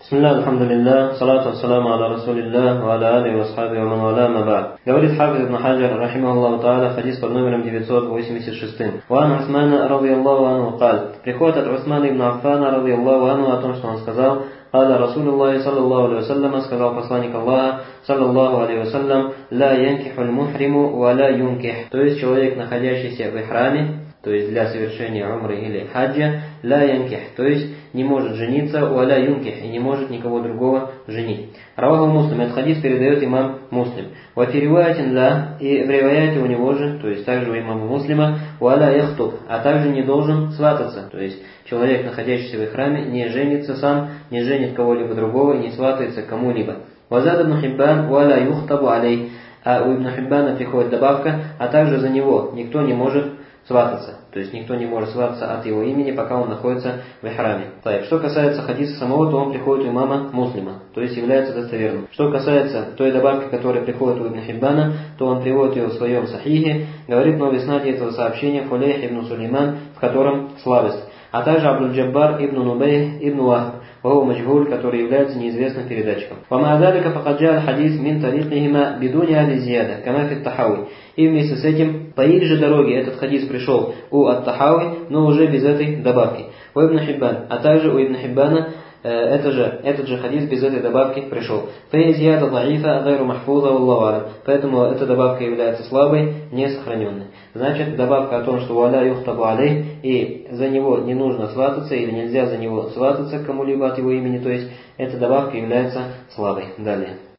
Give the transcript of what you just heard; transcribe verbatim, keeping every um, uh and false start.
Бисмилля, алхамдулилля, салату ассаламу аля расулилля, ва аля али ва асхаби ва ман валя, ама ба'д. Говорит Хафиз ибн Хаджар, рахимахуллаху та'аля, хадис под номером девятьсот восемьдесят шесть. Ва ан Усмана, радийаллаху анху, каль. Приходит от Усмана ибн Аффана, радийаллаху анху, о том, что он сказал: «Каля Расулуллахи, саллаллаху алейхи вассалям», сказал посланник Аллаха, саллаллаху алейхи вассалям: «Ла янкихуль мухриму ва ла юнких». То есть человек, находящийся в ихраме, то есть для совершения умры или хаджа, ла янких, то есть не может жениться, ва ла юнких, и не может никого другого женить. Раваху Муслим, этот хадис передает имам Муслим. Ва фи риваятин ла, и в риваяте у него же, то есть также у имама Муслима, ва ла яхтуб, а также не должен свататься, то есть человек, находящийся в ихраме, не женится сам, не женит кого-либо другого и не сватается к кому-либо. Вазад ибн Хиббан, ва ла юхтабу алей, а у ибн Хиббана приходит добавка, а также за него никто не может свататься. То есть никто не может свататься от его имени, пока он находится в ихраме. Так, что касается хадиса самого, то он приходит у имама Муслима, то есть является достоверным. Что касается той добавки, которая приходит у ибн Хиббана, то он приводит ее в своем сахихе, говорит в иснаде этого сообщения Фулейх ибн Сулейман, в котором слабость. А также Абдуль-Джаббар ибн Нубей ибн Вахб, Ваху Маджгуль, который является неизвестным передатчиком. Вама азалика факаджа аль-хадис мин тарикихима бидуни ади-зияда, кама фи ат-Тахави. И вместе с этим по их же дороге этот хадис пришел у ат-Тахави, но уже без этой добавки. У ибн Хиббан, а также у ибн Хиббана это же, этот же хадис без этой добавки пришел. Фаизияда даифа гайру махфуза валлаху алям. Поэтому эта добавка является слабой, не сохраненной. Значит, добавка о том, что валя юхтабу алей, и за него не нужно свататься, или нельзя за него свататься к кому-либо от его имени, то есть эта добавка является слабой. Далее.